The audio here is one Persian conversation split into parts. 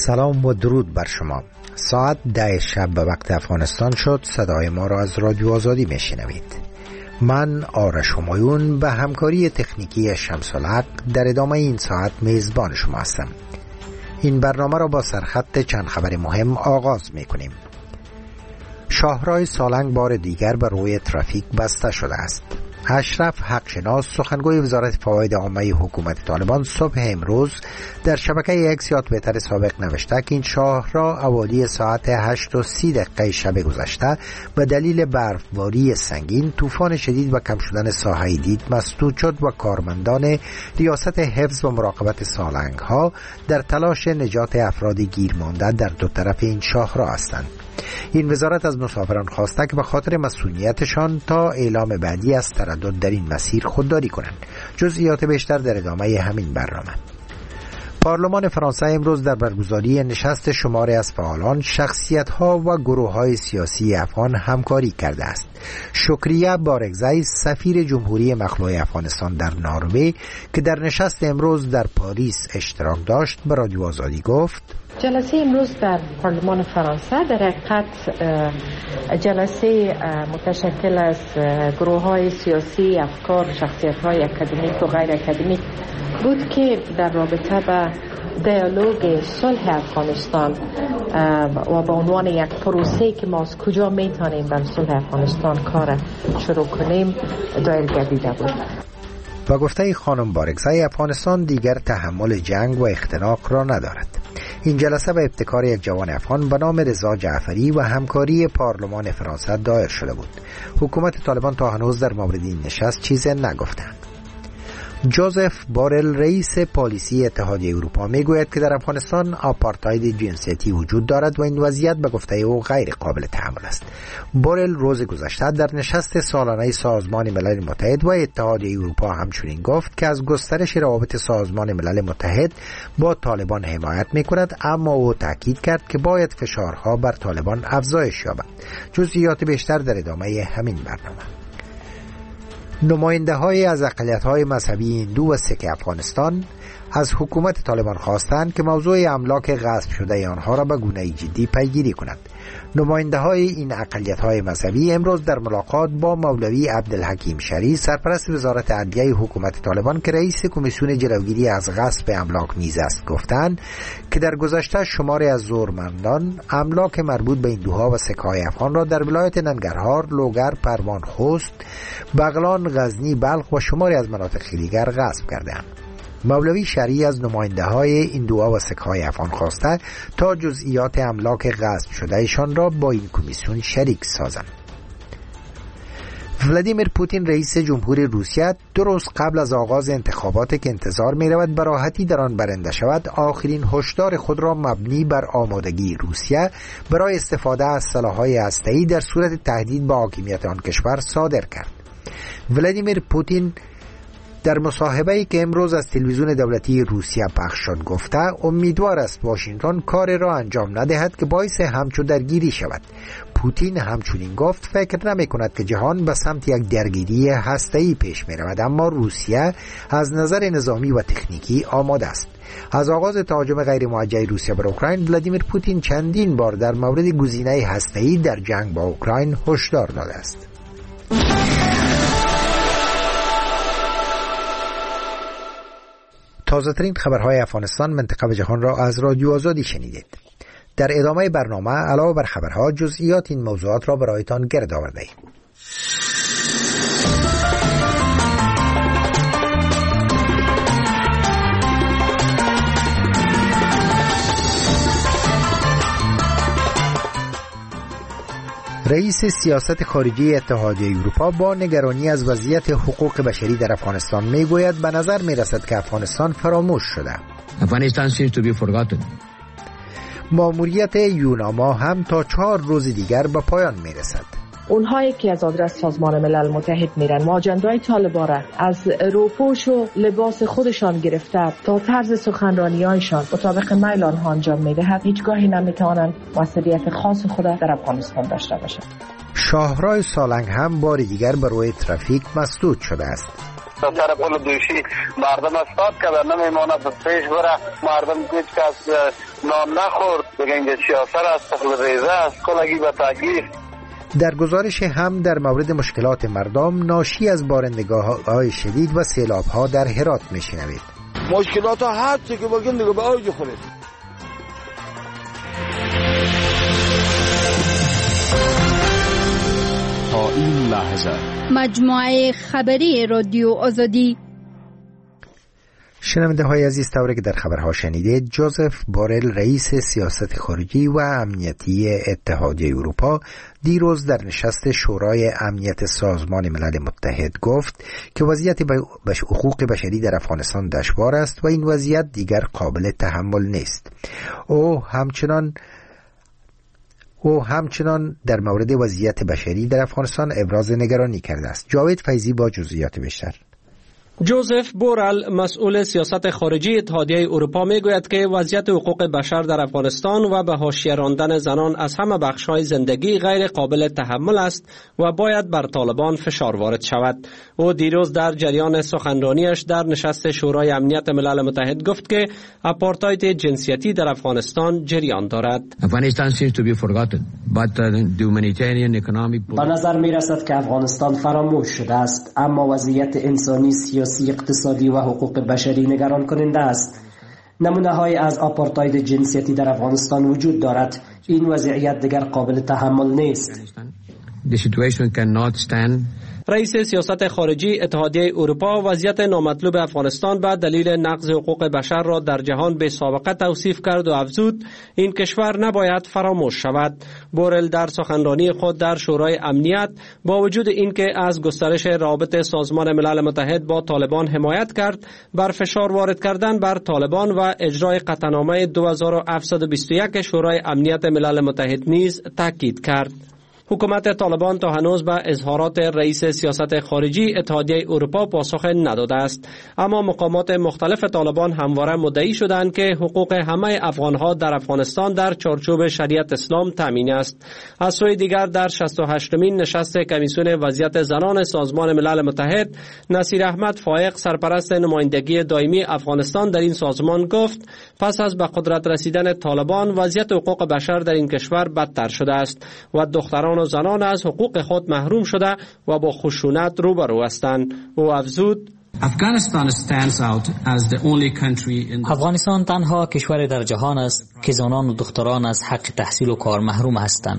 سلام و درود بر شما. ساعت 10 شب به وقت افغانستان شد. صدای ما را از رادیو آزادی میشنوید. من آرش همایون به همکاری تکنیکی شمس الحق در ادامه این ساعت میزبان شما هستم. این برنامه را با سرخط چند خبر مهم آغاز میکنیم. شاهراه سالنگ بار دیگر به روی ترافیک بسته شده است. اشرف حقشناس سخنگوی وزارت فواید عامه حکومت طالبان صبح امروز در شبکه اکس یا توییتر سابق نوشته که این شاهراه اوالی ساعت 8:30 شب گذشته به دلیل برفباری سنگین، طوفان شدید و کم شدن ساحه دید مسدود شد و کارمندان ریاست حفظ و مراقبت سالنگ ها در تلاش نجات افراد گیر مانده در دو طرف این شاهراه هستند. این وزارت از مسافران خواسته که به خاطر مسئولیتشان تا اعلام بعدی از تردد در این مسیر خودداری کنند. جزئیات بیشتر در ادامه همین برنامه. پارلمان فرانسه امروز در برگزاری نشست شماری از فعالان، شخصیت‌ها و گروه‌های سیاسی افغان همکاری کرده است. شکریه بارگزای سفیر جمهوری مخلوع افغانستان در نروژ که در نشست امروز در پاریس اشتراک داشت به رادیو آزادی گفت: جلسه امروز در پارلمان فرانسه در حقیقت جلسه متشکل از گروه‌های سیاسی، افکار، شخصیت‌های اکادمیک و غیر اکادمیک بود که در رابطه با دیالوگ صلح افغانستان و به عنوان یک پروسه که ما از کجا میتونیم در صلح افغانستان کار شروع کنیم دایر گردیده بود. با گفته خانم بارگزای، افغانستان دیگر تحمل جنگ و اختناق را ندارد. این جلسه به ابتکار یک جوان افغان به نام رضا جعفری و همکاری پارلمان فرانسه دایر شده بود. حکومت طالبان تا هنوز در مورد این نشست چیزی نگفتند. جوزف بورل رئیس پالیسی اتحادیه اروپا میگوید که در افغانستان آپارتاید جنسیتی وجود دارد و این وضعیت به گفته او غیر قابل تحمل است. بورل روز گذشته در نشست سالانه سازمان ملل متحد و اتحادیه اروپا همچنین گفت که از گسترش روابط سازمان ملل متحد با طالبان حمایت میکند، اما او تاکید کرد که باید فشارها بر طالبان افزایش یابد. جزئیات بیشتر در ادامه همین برنامه. نماینده های از اقلیت‌های مذهبی هندو و سیک افغانستان از حکومت طالبان خواستند که موضوع املاک غصب شده آنها را به گونه جدی پیگیری کند. نماینده های این اقلیت‌های مذهبی امروز در ملاقات با مولوی عبدالحکیم شری، سرپرست وزارت عدلیه حکومت طالبان که رئیس کمیسیون جلوگیری از غصب املاک نیز است، گفتند که در گذشته شماری از زورمندان املاک مربوط به هندوها و سیک‌های افغان را در ولایت ننگرهار، لوگر، پروان، خوست، بغلان، غزنی، بلخ و شماری از مناطق دیگر غصب کردند. مولوی شریع از نماینده های هندوها و سیک‌های افغان خواسته تا جزئیات املاک غصب شده ایشان را با این کمیسیون شریک سازند. ولادیمیر پوتین رئیس جمهوری روسیه 2 روز قبل از آغاز انتخابات که انتظار می رود به راحتی در آن برنده شود، آخرین هشدار خود را مبنی بر آمادگی روسیه برای استفاده از سلاح‌های هسته‌ای در صورت تهدید به حاکمیت آن کشور صادر کرد. ولادیمیر پوتین در مصاحبه‌ای که امروز از تلویزیون دولتی روسیه پخش شد گفته امیدوار است واشنگتن کار را انجام ندهد که باعث همچو درگیری شود. پوتین همچنین گفت فکر نمی کند که جهان به سمت یک درگیری هسته‌ای پیش می رود، اما روسیه از نظر نظامی و تکنیکی آماده است. از آغاز تهاجم غیر موجه روسیه بر اوکراین، ولادیمیر پوتین چندین بار در مورد گزینه هسته‌ای در جنگ با اوکراین هشدار داده است. تازه‌ترین خبرهای افغانستان، منطقه و جهان را از رادیو آزادی شنیدید. در ادامه برنامه علاوه بر خبرها جزئیات این موضوعات را برایتان گرد آورده‌ایم. رئیس سیاست خارجی اتحادیه اروپا با نگرانی از وضعیت حقوق بشری در افغانستان میگوید به نظر میرسد که افغانستان فراموش شده. Afghanistan seems to be forgotten. ماموریت یوناما هم تا 4 روز دیگر به پایان میرسد. اونهایی که از آدرس سازمان ملل متحد میرن و آجندای طالبان را از روپوش و لباس خودشان گرفته تا طرز سخنرانی‌هایشان مطابق میل آنها انجام میدهد، هیچگاهی نمیتوانند مسئولیت خاص خود در افغانستان داشته باشند. شاهراه سالنگ هم بار دیگر بر روی ترافیک مسدود شده است. تا سر پل دوشی مردم استاد کرده نمیماند پیش بره. مردم هیچ کس نان نخورد دیگه. اینجا سیاست است، تخل ریزه است، کلگی به تغییر. در گزارش هم در مورد مشکلات مردم ناشی از بارندگی‌های شدید و سیلاب‌ها در هرات میشنوید. مشکلات ها هر چی که بگیم دیگه به اوج خورید. تا این لحظه مجموعه خبری رادیو آزادی. شنونده های عزیز، طوری که در خبرها شنیدید، جوزف بورل رئیس سیاست خارجی و امنیتی اتحادیه اروپا دیروز در نشست شورای امنیت سازمان ملل متحد گفت که وضعیت حقوق بشری در افغانستان دشوار است و این وضعیت دیگر قابل تحمل نیست. او همچنان در مورد وضعیت بشری در افغانستان ابراز نگرانی کرده است. جاوید فیضی با جزئیات بیشتر. جوزف بورل مسئول سیاست خارجی اتحادیه اروپا میگوید که وضعیت حقوق بشر در افغانستان و به حاشیه راندن زنان از همه بخش‌های زندگی غیر قابل تحمل است و باید بر طالبان فشار وارد شود. او دیروز در جریان سخنرانیش در نشست شورای امنیت ملل متحد گفت که آپارتاید جنسیتی در افغانستان جریان دارد. به نظر می رسد که افغانستان فراموش شده است، اما وضعیت انسانی، سیاسی، اقتصادی و حقوق بشری نگران کننده است. نمونه های از آپارتاید جنسیتی در افغانستان وجود دارد. این وضعیت دیگر قابل تحمل نیست. رئیس سیاست خارجی اتحادیه اروپا وضعیت نامطلوب افغانستان به دلیل نقض حقوق بشر را در جهان به سابقه توصیف کرد و افزود این کشور نباید فراموش شود. بورل در سخنرانی خود در شورای امنیت با وجود اینکه از گسترش روابط سازمان ملل متحد با طالبان حمایت کرد، بر فشار وارد کردن بر طالبان و اجرای قطعنامه 2721 شورای امنیت ملل متحد نیز تاکید کرد. حکومت طالبان تا هنوز به اظهارات رئیس سیاست خارجی اتحادیه اروپا پاسخ نداده است، اما مقامات مختلف طالبان همواره مدعی شدند که حقوق همه افغانها در افغانستان در چارچوب شریعت اسلام تامین است. از سوی دیگر در 68مین نشست کمیسیون وضعیت زنان سازمان ملل متحد، نصیر احمد فائق سرپرست نمایندگی دائمی افغانستان در این سازمان گفت پس از به قدرت رسیدن طالبان وضعیت حقوق بشر در این کشور بدتر شده است و دختران و زنان از حقوق خود محروم شده و با خشونت روبرو هستند. او افزود افغانستان تنها کشور در جهان است که زنان و دختران از حق تحصیل و کار محروم هستند.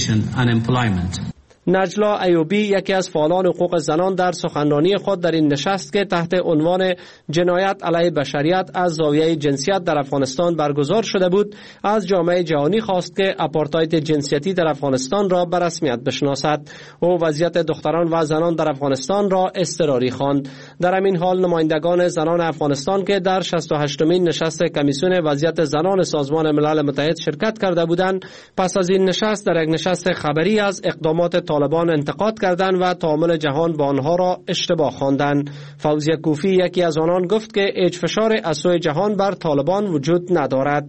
نجلا ایوبی یکی از فعالان حقوق زنان در سخنرانی خود در این نشست که تحت عنوان جنایت علیه بشریت از زاویه جنسیت در افغانستان برگزار شده بود، از جامعه جهانی خواست که آپارتاید جنسیتی در افغانستان را به رسمیت بشناسد. او وضعیت دختران و زنان در افغانستان را اضطراری خواند. در همین حال نمایندگان زنان افغانستان که در 68مین نشست کمیسیون وضعیت زنان سازمان ملل متحد شرکت کرده بودند، پس از این نشست در یک نشست خبری از اقدامات طالبان انتقاد کردند و تعامل جهان با آنها را اشتباه خواندند. فوزیه کوفی یکی از آنان گفت که هیچ فشار از سوی جهان بر طالبان وجود ندارد.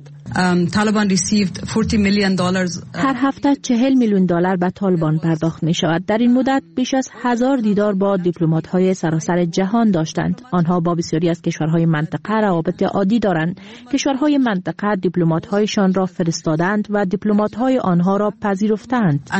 هر هفته $40 میلیون به طالبان پرداخت می شود. در این مدت بیش از 1000 دیدار با دیپلمات‌های سراسر جهان داشتند. آنها با بسیاری از کشورهای منطقه روابط عادی دارند. کشورهای منطقه دیپلمات‌هایشان را فرستادند و دیپلمات‌های آنها را پذیرفتند.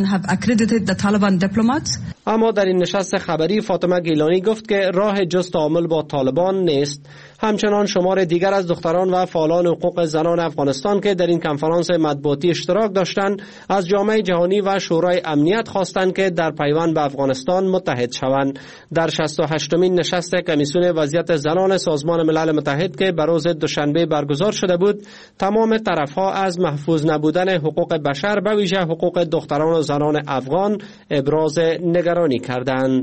اما در این نشست خبری فاطمه گیلانی گفت که راه جز تعامل با طالبان نیست. همچنان شمار دیگر از دختران و فعالان حقوق زنان افغانستان که در این کنفرانس مطبوعاتی اشتراک داشتند، از جامعه جهانی و شورای امنیت خواستند که در پیوند به افغانستان متحد شوند. در 68مین نشست کمیسیون وضعیت زنان سازمان ملل متحد که به روز دوشنبه برگزار شده بود، تمام طرفها از محفوظ نبودن حقوق بشر به ویژه حقوق دختران و زنان افغان ابراز نگرانی کردند.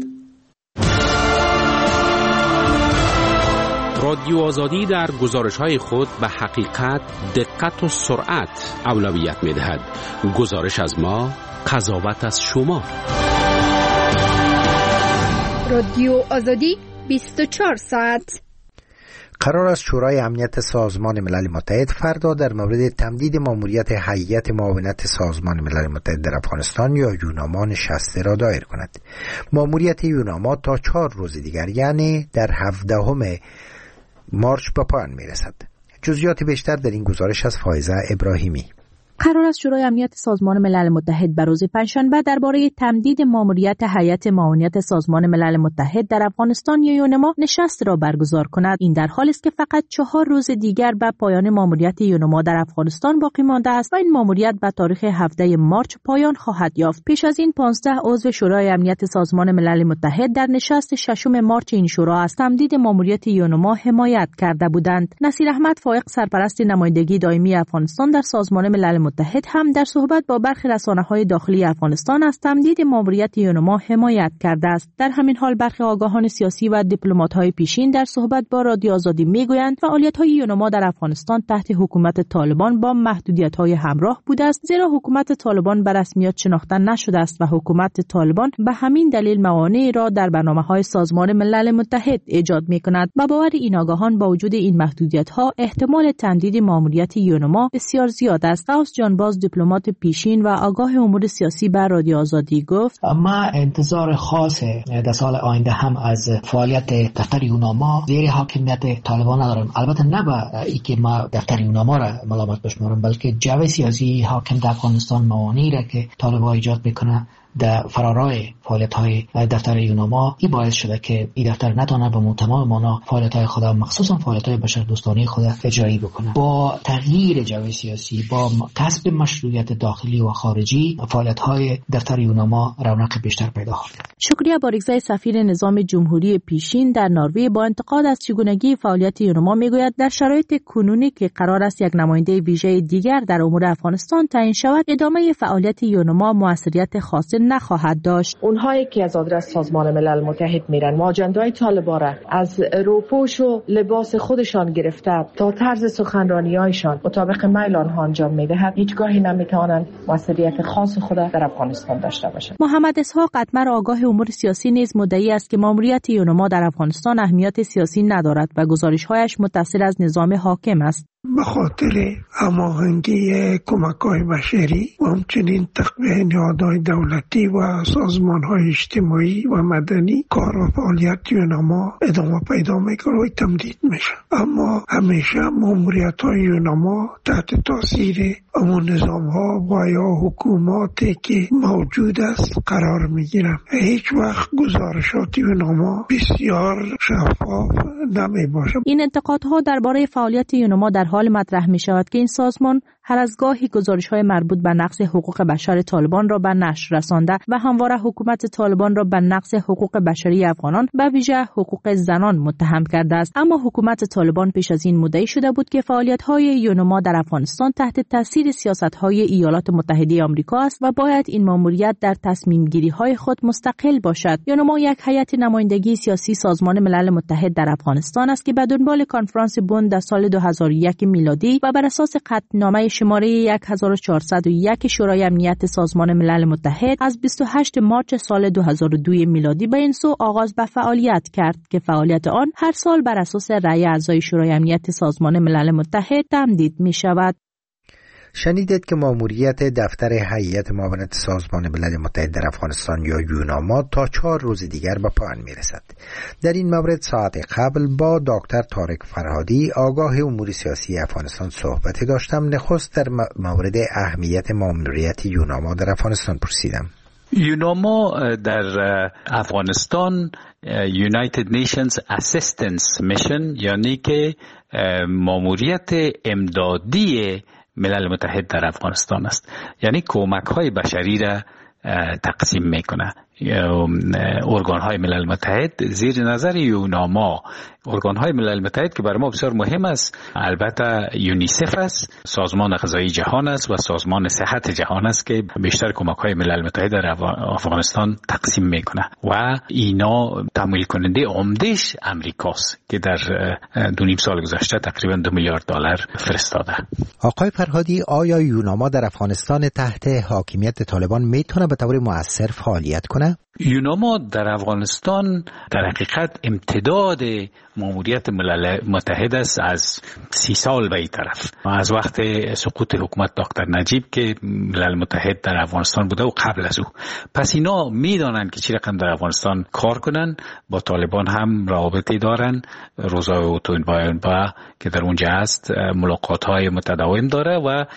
رادیو آزادی در گزارش‌های خود به حقیقت، دقت و سرعت اولویت می‌دهد. گزارش از ما، قضاوت از شما. رادیو آزادی 24 ساعت. قرار است شورای امنیت سازمان ملل متحد فردا در مورد تمدید ماموریت هیئت معاونت سازمان ملل متحد در افغانستان یا یوناما نشستی را دایر کند. ماموریت یوناما تا 4 روز دیگر یعنی در 17 مارچ به پایان میرسد. جزئیات بیشتر در این گزارش از فائزه ابراهیمی. قرار است شورای امنیت سازمان ملل متحد بر روز پنجشنبه درباره تمدید ماموریت هیئت معاونت سازمان ملل متحد در افغانستان یا یونما نشست را برگزار کند. این در حالی است که فقط 4 روز دیگر به پایان ماموریت یونما در افغانستان باقی مانده است و این ماموریت به تاریخ 17 مارچ پایان خواهد یافت. پیش از این 15 عضو شورای امنیت سازمان ملل متحد در نشست 6 مارچ این شورا از تمدید ماموریت یونما حمایت کرده بودند. نصیر احمد فائق سرپرست نمایندگی دائمی افغانستان در سازمان ملل متحد هم در صحبت با برخی رسانه‌های داخلی افغانستان از تمدید ماموریت یونما حمایت کرده است. در همین حال برخی آگاهان سیاسی و دیپلمات‌های پیشین در صحبت با رادیو آزادی میگویند فعالیت‌های یونما در افغانستان تحت حکومت طالبان با محدودیت‌های همراه بوده است، زیرا حکومت طالبان به رسمیت شناخته نشده است و حکومت طالبان به همین دلیل موانعی را در برنامه‌های سازمان ملل متحد ایجاد می‌کند. با باور این آگاهان با وجود این محدودیت‌ها احتمال تمدید ماموریت یونما بسیار زیاد است. جانباز دیپلمات پیشین و آگاه امور سیاسی بر رادیو آزادی گفت ما انتظار خاص در سال آینده هم از فعالیت دفتر یوناما زیر حاکمیت طالبان ندارم. البته نه به اینکه ما دفتر یوناما را ملامت بشمارم، بلکه جو سیاسی حاکم در افغانستان موانعی را که طالبان ایجاد میکنه در فرارای فعالیت‌های دفتر یوناما این باعث شده که این دفتر نتونه به تمام معنا فعالیت‌های خود، مخصوصا فعالیت‌های بشردوستانه خود اجرایی بکنه. با تغییر جو سیاسی، با کسب مشروعیت داخلی و خارجی، فعالیت‌های دفتر یوناما رونق بیشتر پیدا خواهد کرد. شکریه باریکزی سفیر نظام جمهوری پیشین در نروژ با انتقاد از چگونگی فعالیت یوناما میگوید در شرایط کنونی که قرار است یک نماینده ویژه دیگر در امور افغانستان تعیین شود، ادامه فعالیت یوناما موثریت خاصی نخواهد داشت. اونهایی که از آدرس سازمان ملل متحد میرن و آجندای طالبان را از روپوش و لباس خودشان گرفته تا طرز سخنرانی‌هایشان مطابق میل آنها انجام میدهد، هیچگاهی نمیتوانند موثریت خاص خود در افغانستان داشته باشند. محمد اسحاق قطمر آگاه امور سیاسی نیز مدعی است که ماموریت یونما در افغانستان اهمیت سیاسی ندارد و گزارش‌هایش متصل از نظام حاکم است. به خاطر هماهنگی کمک‌های بشری و همچنین تقویه نهادهای دولتی و سازمان‌های اجتماعی و مدنی کار و فعالیت یوناما ادامه پیدا می‌کنه و تمدید میشه. اما همیشه ماموریت‌های یوناما تحت تاثیر امون نظام‌ها و یا حکوماتی که موجود است قرار می‌گیرن. هیچ وقت گزارشات یوناما بسیار شفاف نمی‌باشه. این انتقادها درباره فعالیت یوناما در حال مطرح می شود که این سازمان هر از گاهی گزارش‌های مربوط به نقض حقوق بشر طالبان را به نشر رسانده و همواره حکومت طالبان را به نقض حقوق بشری افغانان به ویژه حقوق زنان متهم کرده است. اما حکومت طالبان پیش از این مدعی شده بود که فعالیت‌های یونما در افغانستان تحت تاثیر سیاست‌های ایالات متحده آمریکا است و باید این ماموریت در تصمیم‌گیری‌های خود مستقل باشد. یونما یک هیئت نمایندگی سیاسی سازمان ملل متحد در افغانستان است که به دنبال کنفرانس بن در سال 2001 میلادی و بر اساس قطعنامه شماره 1401 شورای امنیت سازمان ملل متحد از 28 مارچ سال 2002 میلادی به این سو آغاز به فعالیت کرد که فعالیت آن هر سال بر اساس رأی اعضای شورای امنیت سازمان ملل متحد تمدید می شود. شنیدید که ماموریت دفتر هیئت معاونت سازمان ملل متحد در افغانستان یا یوناما تا 4 روز دیگر به پایان میرسد. در این مورد ساعت قبل با دکتر طارق فرهادی آگاه امور سیاسی افغانستان صحبتی داشتم. نخست در مورد اهمیت ماموریت یوناما در افغانستان پرسیدم. یوناما در افغانستان United Nations Assistance Mission، یعنی که ماموریت امدادی ملل متحد در افغانستان است، یعنی کمک های بشری را تقسیم میکنه. ارگان های ملل متحد زیر نظر یوناما، ارگان های ملل متحد که برای ما بسیار مهم است البته یونیسف است، سازمان غذایی جهان است و سازمان صحت جهان است که بیشتر کمک های ملل متحد در افغانستان تقسیم میکنه و اینا تمویل کننده عمدهش امریکاست که در 2.5 سال گذشته تقریبا $2 میلیارد فرستاده. آقای فرهادی، آیا یوناما در افغانستان تحت حاکمیت طالبان میتونه به طور مؤثر فعالیت کنه؟ میکنه؟ یوناما در افغانستان در حقیقت امتداد ماموریت ملل متحد است از 30 سال به این طرف، از وقت سقوط حکومت دکتر نجیب که ملل متحد در افغانستان بوده و قبل از او. پس اینا میدانند که چی رقم در افغانستان کار کنن، با طالبان هم روابطی دارن. روزای اوتونبایانبا که در اونجا هست ملاقات های متداوم داره و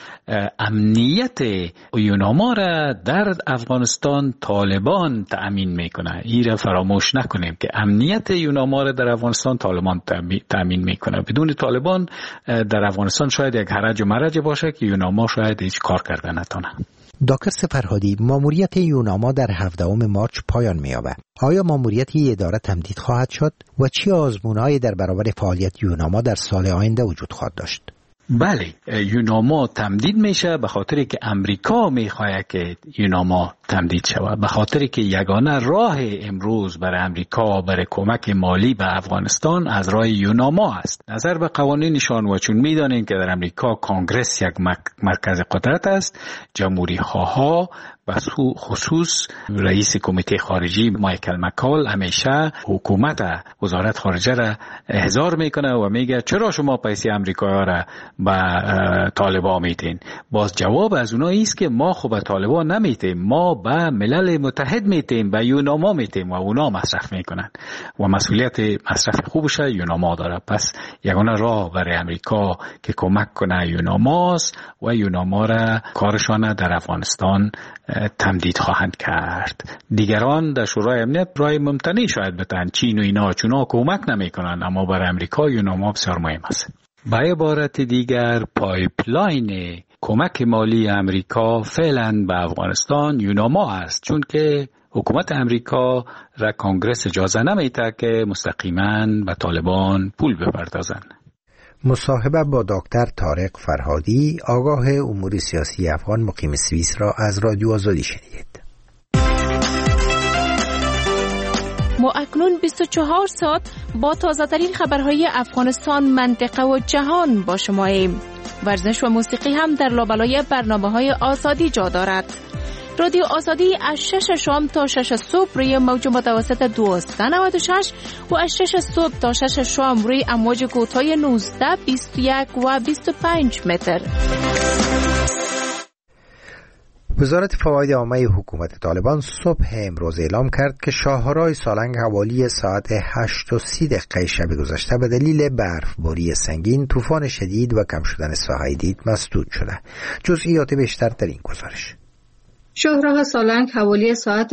امنیت یوناما را در افغانستان طالبان تأمین میکنه. این را فراموش نکنیم که امنیت یوناما را در افغانستان طالبان تأمین میکنه. بدون طالبان در افغانستان شاید یک هرج و مرج باشه که یوناما شاید هیچ کار کرده نتونه. دکتر سپرهادی، ماموریت یوناما در 17 مارچ پایان می‌یابد. آیا ماموریت این اداره تمدید خواهد شد و چه آزمون‌هایی در برابر فعالیت یوناما در سال آینده وجود خواهد داشت؟ بله، یوناما تمدید میشه به خاطری که امریکا میخواد که یوناما تمدید شود، به خاطری که یگانه راه امروز برای امریکا برای کمک مالی به افغانستان از راه یوناما است. نظر به قوانینشان و چون میدانیم که در امریکا کانگرس یک مرکز قدرت است، جمهوری خواها و خصوص رئیس کمیته خارجی مایکل مکال همیشه حکومت وزارت خارجه را احضار میکنه و میگه چرا شما پیسه امریکایی را به طالبان میتین؟ باز جواب از اونها ایست که ما خب به طالبان نمیتیم، ما به ملل متحد میتیم، به یوناما میتیم و اونا مصرف میکنن و مسئولیت مصرف خوبش یوناما داره. پس یگانه راه برای امریکا که کمک کنه یوناماست و یوناما را کارشان در افغانستان تمدید خواهند کرد. دیگران در شورای امنیت رای ممتنع شاید بتن، چین و اینا چون کمک نمی کنن، اما برای امریکا یوناما بسیار مهم است. به عبارت دیگر پایپلاین کمک مالی امریکا فعلا به افغانستان یوناما است، چون که حکومت امریکا را کانگرس اجازه نمیده که مستقیما به طالبان پول بپردازن. مصاحبه با دکتر طارق فرهادی، آگاه امور سیاسی افغان مقیم سوئیس را از رادیو آزادی شنیدید. ما اکنون 24 ساعت با تازه‌ترین خبرهای افغانستان، منطقه و جهان با شماییم. ورزش و موسیقی هم در لابلای برنامه‌های آزادی جا دارد. رادیو آزادی از 6 شام تا 6 صبح روی موج متوسط 1296 و از 6 صبح تا 6 شام روی امواج کوتاه 19، 21 و 25 متر. وزارت فواید عامه حکومت طالبان صبح امروز اعلام کرد که شاهراه سالنگ حوالی ساعت 8:30 شب گذشته به دلیل برفباری سنگین، طوفان شدید و کم شدن ساحه دید مسدود شده. جزئیات بیشتر در این گزارش. شاهراه سالنگ حوالی ساعت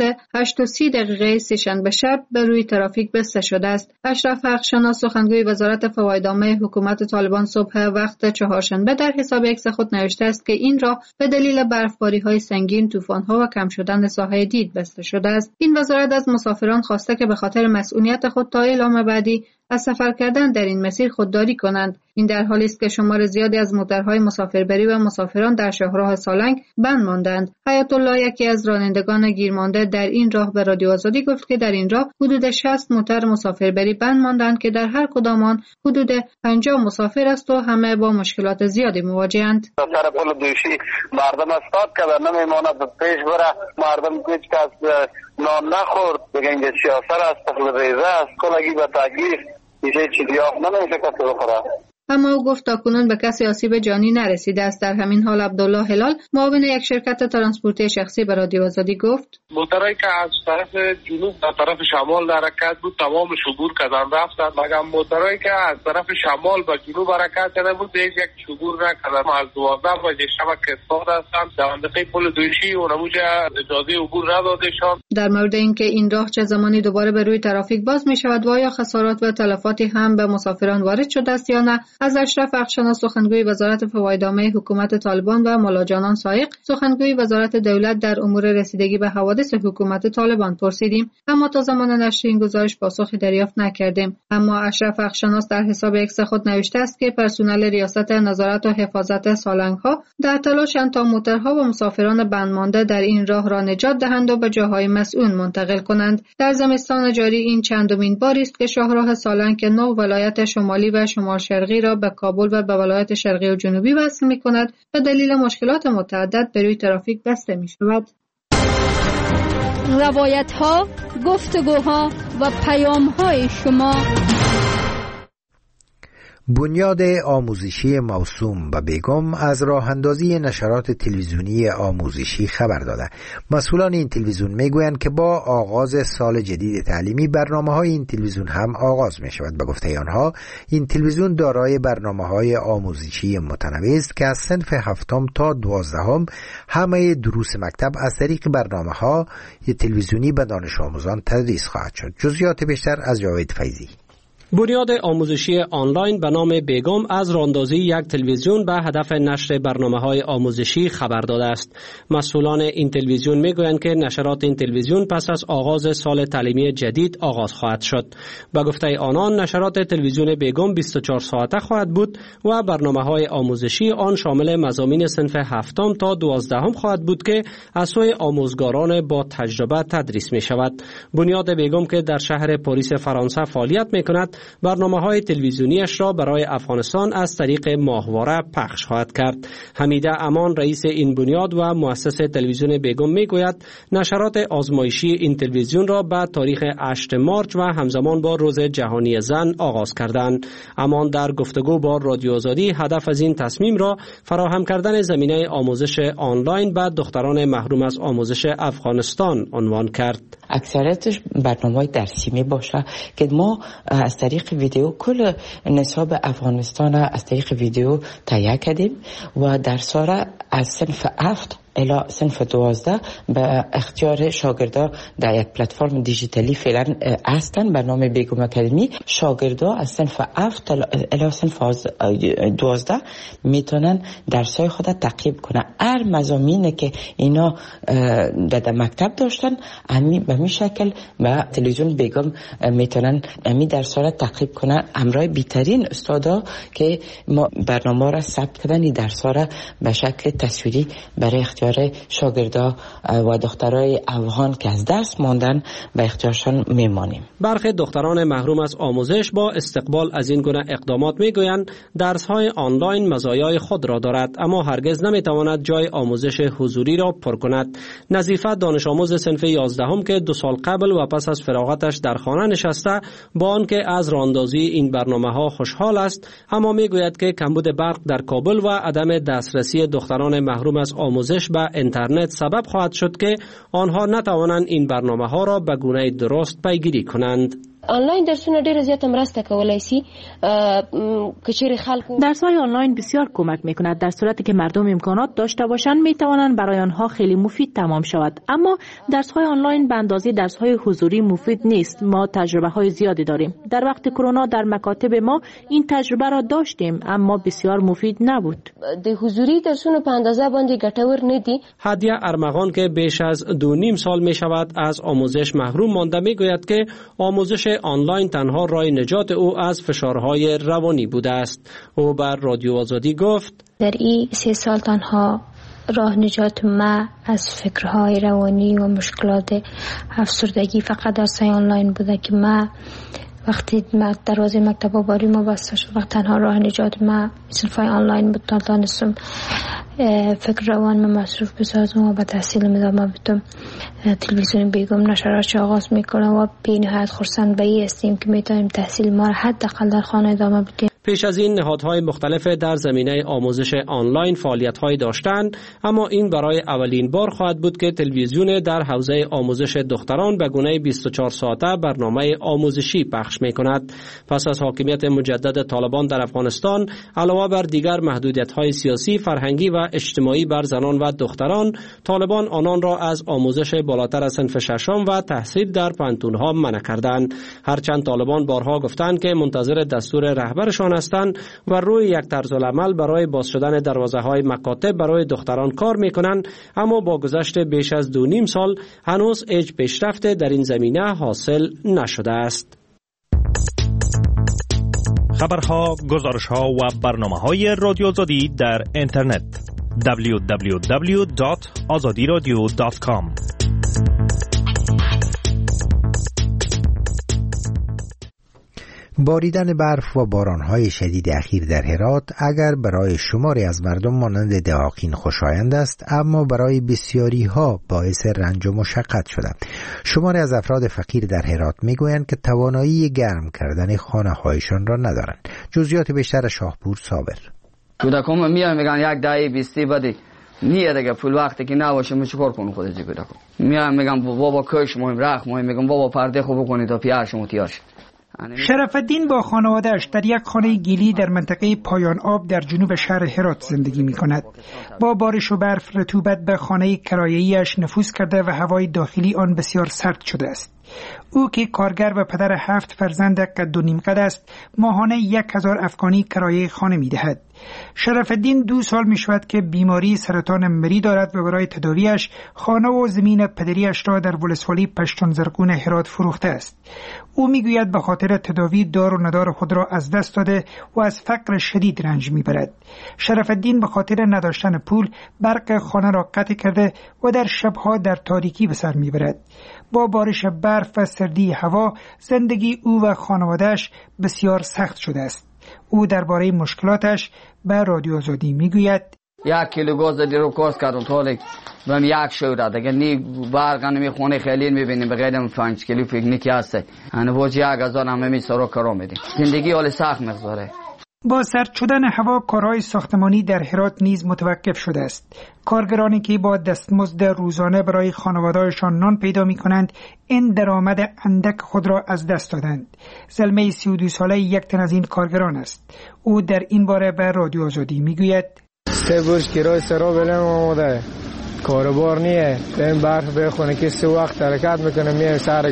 8:30 سه‌شنبه شب به روی ترافیک بسته شده است. اشرف حقشناس سخنگوی وزارت فواید عامه حکومت طالبان صبح وقت چهارشنبه در حساب ایکس خود نوشته است که این راه به دلیل برفباری‌های سنگین، طوفان‌ها و کم شدن ساحه دید بسته شده است. این وزارت از مسافران خواسته که به خاطر مسئولیت خود تا اعلام بعدی از سفر کردن در این مسیر خودداری کنند. این در حالی است که شمار زیادی از موتورهای مسافربری و مسافران در شاهراه سالنگ بند ماندند. حیات الله، یکی از رانندگان گیرمانده در این راه، به رادیو آزادی گفت که در این راه حدود 60 موتور مسافربری بند ماندند که در هر کدام آن حدود 50 مسافر است و همه با مشکلات زیادی مواجه‌اند. سر پل دوشی مردم استاد که نمیماند پیش بره، مردم هیچ کس نان نخورد، دیگه اینجا سیاست است، تخل ریزه است، کلگی به تغییر میشه چیزی آف نمیشه کسی بخوره. اما او گفت تاکنون به کسی آسیب جانی نرسیده است. در همین حال عبدالله هلال، معاون یک شرکت ترانسپورتی شخصی، به رادیو آزادی گفت موتورایی که از طرف جنوب در طرف شمال حرکت بود تمامش عبور کردن رفتن، مگر موتورایی که از طرف شمال به جنوب حرکت کرده بود هیچ یک عبور نکردن. از 12 بجه شب که استاد هستن در منطقه پل دوشی و نموجه اجازه عبور ندادشان. در مورد اینکه این راه چه زمانی دوباره به روی ترافیک باز می شود و آیا خسارات و تلفاتی هم به مسافران وارد شده است یا نه، از اشرف حقشناس سخنگوی وزارت فواید عامه حکومت طالبان و مولا جانان سایق، سخنگوی وزارت دولت در امور رسیدگی به حوادث حکومت طالبان پرسیدیم، اما تا زمان نشر این گزارش پاسخی دریافت نکردیم. اما اشرف حقشناس در حساب ایکس خود نوشته است که پرسنل ریاست نظارت و حفاظت سالنگ‌ها در تلاشند تا موتورها و مسافران بندمانده در این راه را نجات دهند و به جاهای مسئول منتقل کنند. در زمستان جاری این چندمین باری است که شاهراه سالنگ که 9 ولایت شمالی و شمال شرقی را به کابل و به ولایت شرقی و جنوبی وصل می‌کند، به دلیل مشکلات متعدد به روی ترافیک بسته می‌شود. روایت ها، گفتگوها و پیام های شما. بنیاد آموزشی موسوم و بیگم از راه اندازی نشرات تلویزیونی آموزشی خبر داده. مسئولان این تلویزیون میگویند که با آغاز سال جدید تعلیمی برنامه‌های این تلویزیون هم آغاز می شود. به گفته آنها این تلویزیون دارای برنامه‌های آموزشی متنوع است که از صنف 7 تا 12 همه دروس مکتب از طریق برنامه‌های تلویزیونی به دانش آموزان تدریس خواهد شد. جزئیات بیشتر از جاوید فیضی. بنیاد آموزشی آنلاین به نام بیگم از راهاندازی یک تلویزیون به هدف نشر برنامه‌های آموزشی خبر داده است. مسئولان این تلویزیون میگویند که نشرات این تلویزیون پس از آغاز سال تعلیمی جدید آغاز خواهد شد. به گفته آنان نشرات تلویزیون بیگم 24 ساعته خواهد بود و برنامه‌های آموزشی آن شامل مضامین صنف 7 تا 12 خواهد بود که از سوی آموزگاران با تجربه تدریس می شود. بنیاد بیگم که در شهر پاریس فرانسه فعالیت می‌کند برنامه‌های تلویزیونیش را برای افغانستان از طریق ماهواره پخش خواهد کرد. حمیده امان رئیس این بنیاد و مؤسس تلویزیون بیگم میگوید نشرات آزمایشی این تلویزیون را به تاریخ 8 مارچ و همزمان با روز جهانی زن آغاز کردند. امان در گفتگو با رادیو آزادی هدف از این تصمیم را فراهم کردن زمینه آموزش آنلاین به دختران محروم از آموزش افغانستان عنوان کرد. اکثریتش برنامه‌های درسی می باشه که ما از طریق ویدیو کل نصاب افغانستان از طریق ویدیو تهیه کردیم و درس‌ها را از صنف 7 الی صنف 12 به اختیار شاگردا در یک پلتفرم دیجیتالی فعلا هستن به نام بیگم اکادمی. شاگردا از صنف 7 الی صنف 12 میتونن درسای خود تعقیب کنن. هر مضامینی که اینا در مکتب داشتن به می شکل به تلویزیون بیگم میتونن می درسا را تعقیب کنن. همراه بهترین استادا که ما برنامه را ثبت کردن این درسا را به شکل تصویری برای اختیار شاگردا و دخترای افغان که از درس ماندن به اختیارشان میمانیم. برخی دختران محروم از آموزش با استقبال از این گونه اقدامات میگویند درس‌های آنلاین مزایای خود را دارد اما هرگز نمیتواند جای آموزش حضوری را پر کند. نظیفه دانش آموز صنف 11 که 2 سال قبل و پس از فراغتش در خانه نشسته با آنکه از راهاندازی این برنامه‌ها خوشحال است اما میگوید که کمبود برق در کابل و عدم دسترسی دختران محروم از آموزش به اینترنت سبب خواهد شد که آنها نتوانند این برنامه‌ها را به گونه درست پیگیری کنند. آنلاین درسونه ډیره زیاته مرسته کولای شي که چیرې خلکو درس‌های آنلاین بسیار کمک می‌کند. در صورتی که مردم امکانات داشته باشند می‌توانند برای آنها خیلی مفید تمام شود. اما درس‌های آنلاین به اندازه درس‌های حضوری مفید نیست. ما تجربه‌های زیادی داریم. در وقت کرونا در مکاتب ما این تجربه را داشتیم اما بسیار مفید نبود. د حضوری درسونه په اندازه باندې ګټور نه دي. هدیه ارمغان که بیش از 2.5 سال می‌شود از آموزش محروم مانده می‌گوید که آموزش آنلاین تنها راه نجات او از فشارهای روانی بوده است. او بر رادیو آزادی گفت در این 3 سال تنها راه نجات ما از فکرهای روانی و مشکلات افسردگی فقط درس‌های آنلاین بوده که ما وقتی دروازه مکتب باری ما بسته شد وقت تنها راه نجات ما صنفای آنلاین بود تا دانستم فکر روان ما مصروف بسازم و به تحصیل ادامه بدم. تلویزیون بیگم نشراتش آغاز میکنه و بی نهایت خرسند به این هستیم که میتونیم تحصیل ما را حداقل در خانه ادامه بدیم. پیش از این نهادهای مختلف در زمینه آموزش آنلاین فعالیت‌های داشتند اما این برای اولین بار خواهد بود که تلویزیون در حوزه آموزش دختران به گونه 24 ساعته برنامه آموزشی پخش می‌کند. پس از حاکمیت مجدد طالبان در افغانستان علاوه بر دیگر محدودیت‌های سیاسی، فرهنگی و اجتماعی بر زنان و دختران، طالبان آنان را از آموزش بالاتر از صنف 6 و تحصیل در پانتون‌ها منع کردند. هرچند طالبان بارها گفتند که منتظر دستور رهبرشان هستند و روی یک طرز العمل برای باز شدن دروازه‌های مکاتب برای دختران کار می‌کنند اما با گذشت بیش از 2.5 سال هنوز هیچ پیشرفت در این زمینه حاصل نشده است. خبرها، گزارش‌ها و برنامه‌های رادیو آزادی در اینترنت www.azadiradio.com. باریدن برف و بارانهای شدید اخیر در هرات اگر برای شماری از مردم مانند دهاقین خوشایند است، اما برای بسیاری ها باعث رنج و مشقت شده. شماری از افراد فقیر در هرات میگویند که توانایی گرم کردن خانه هایشان را ندارند. جزئیات بیشتر شاهپور صابر. کودکان میان میگن یک دهه 20 بدی نیه دیگه پول وقتی که نباشه من چیکار کنم خودت کودکان میان میگم بابا کش مهم رخ مهم میگم بابا پرده خوب بکنید تا پیار شما تیار شد. شرف الدین با خانواده‌اش در یک خانه گلی در منطقه پایان آب در جنوب شهر هرات زندگی می کند. با بارش و برف رطوبت به خانه کرایه‌ایش نفوذ کرده و هوای داخلی آن بسیار سرد شده است. او که کارگر و پدر 7 فرزند قد و نیم قد است، ماهانه 1000 افغانی کرایه خانه می دهد. شرف الدین 2 سال می شود که بیماری سرطان مری دارد و برای تداویش خانه و زمین پدریش را در ولسوالی پشتون زرگون هرات فروخته است. او می گوید به خاطر تداوی دار و ندار خود را از دست داده و از فقر شدید رنج می برد. شرف الدین به خاطر نداشتن پول برق خانه را قطع کرده و در شبها در تاریکی به سر می برد. با بارش برف و سردی هوا زندگی او و خانواده‌اش بسیار سخت شده است. او درباره مشکلاتش به رادیو آزادی میگوید: 1 کیلو گاز رو کاست کردم تالیک بهم 1 شورا دیگه نی برقن می خونه خیلی میبینیم به غیر 5 کیلو پیکنیکی هست. انا واجی 1000 هم می سرا کارا میدیم. زندگی حال سخت مقداره. با سرد شدن هوا کارهای ساختمانی در هرات نیز متوقف شده است. کارگرانی که با دستمزد روزانه برای خانواده‌شان نان پیدا می‌کنند، این درآمد اندک خود را از دست دادند. زلمه 32 ساله یک تن از این کارگران است. او در این باره به رادیو آزادی میگوید: 3 برج کرای سرا بلم آماده. کاربار نیه. این برف بخونه که 3 وقت حرکت میکنه میه سر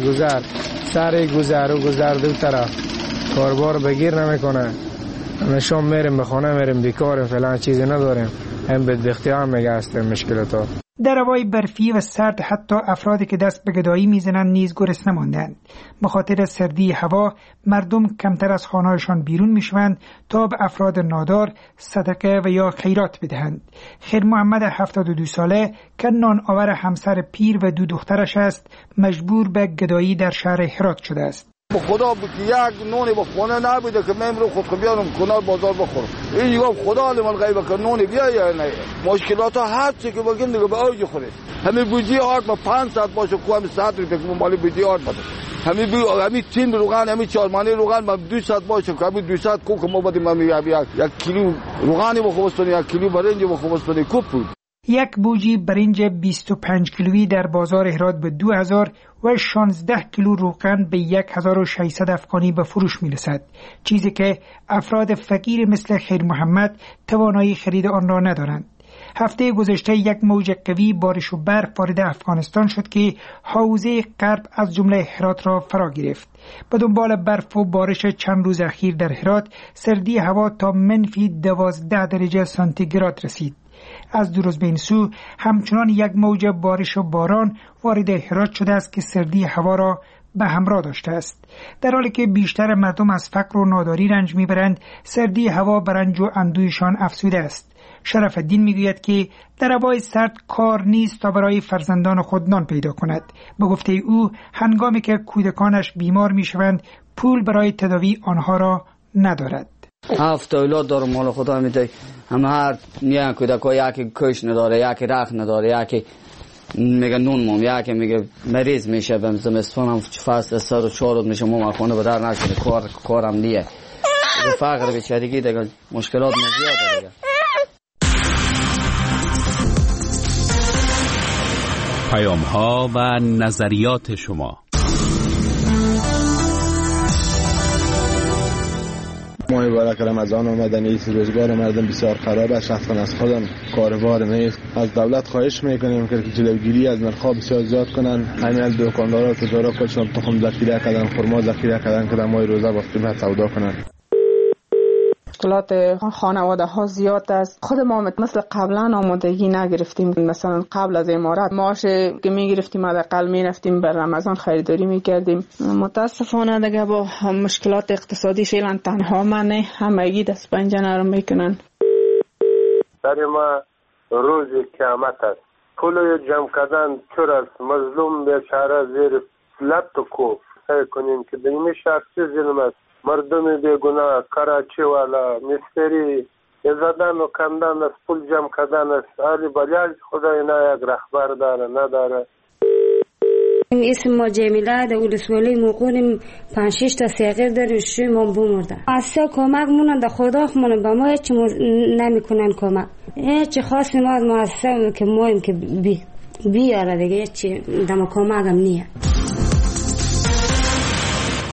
گذر و گذر دو طرف. کاربار بگیر نمیکنه. شام میریم به خانه میریم بیکاریم فلان چیزی نداریم. هم بدبختی هم میگه هستیم مشکلات. در هوای برفی و سرد حتی افرادی که دست به گدایی میزنند نیز گرسنه ماندند. به خاطر سردی هوا مردم کمتر از خانه‌هایشان بیرون میشوند تا به افراد نادار صدقه و یا خیرات بدهند. خیر محمد 72 ساله که نان آور همسر پیر و 2 دخترش است، مجبور به گدایی در شهر هرات شده است. خدا که یک نونی با خونه نبوده که من رو خود بیارم کنار بازار بخورم. این دیگه خدا علم الغیب که نونی بیا یا نه. مشکلات هر چی که بگیم دیگه به اوج خورید. همین بودی آرد با 500 باشه کو همین 100 روپیه که مالی بودی آرد بده. همین تین روغن همین 4 مانی روغن با 200 باشه که همین 200 کو که ما بدیم همین 1 کیلو روغنی بخوبستونی 1 کیلو برنج بخوبستونی کوب بود. یک بوجی برنج 25 کیلویی در بازار هرات به 2000 و 16 کیلو روغن به 1600 افغانی به فروش می‌رسد، چیزی که افراد فقیر مثل خیر محمد توانایی خرید آن را ندارند. هفته گذشته یک موج قوی بارش و برف وارد افغانستان شد که حوزه غرب از جمله هرات را فرا گرفت. به دنبال برف و بارش چند روز اخیر در هرات سردی هوا تا -12 درجه سانتیگراد رسید. از 2 روز به این سو همچنان یک موج بارش و باران وارد هرات شده است که سردی هوا را به همراه داشته است. در حالی که بیشتر مردم از فقر و ناداری رنج میبرند، سردی هوا بر رنج و اندوهشان افزوده است. شرف الدین میگوید که در هوای سرد کار نیست تا برای فرزندان خود نان پیدا کند. به گفته او هنگامی که کودکانش بیمار میشوند پول برای تداوی آنها را ندارد. 7 اولاد دارم مال خدا میده. هم هر نیان کودکا یکی کش نداره، یکی رخ نداره، یکی میگه نون مام، یکی میگه مریض میشه. بهم زمستون هم فصل 104 میشه ما خونه بدر نشده، کارم نیه. فقر بیچارگی دیگه مشکلات زیاده دیگه. پیام ها و نظریات شما. ماه مبارک رمضان آمدن، این روزگار مردم بسیار خراب است. شخصا از خودم کاروبار نیست. از دولت خواهش میکنیم که جلوگیری از نرخ‌ها بسیار زیاد کنن. همین از دکاندارا و تجارا خودشون تخم ذخیره کردن، خرما ذخیره کردن که در ماه روزه با قیمت سودا کنن. مشکلات خانواده ها زیاد است. خود ما مثل قبلا آمادگی نگرفتیم. مثلا قبل از امارات معاش که میگرفتیم حداقل میرفتیم بر رمضان خریداری میکردیم. متاسفانه دیگه با مشکلات اقتصادی فعلا تنها من نه، همگی دست پنجه نرم میکنن. در ما روز قیامت است. پول جمع کردن چور است. مظلوم بیچاره زیر لط و کوف سعی کنیم که به این شخص ظلم است. مردم بیگناه، کراچی والا، مستری زدن و کندن است، پول جمع کردن است. حالی بلیال خدا اینا یک رهبر داره نداره. اسم ما جمیله در ولسوالی موقعیم 5-6 تا صغیر داریم، شوی ما بمرده. اصلا کمک مونن در خدا خمونن با ما هیچ نمیکنن کمک. هیچ خاصی ما از مؤسسه که مایم که بیاره دیگه هیچ دم کمک هم نیه.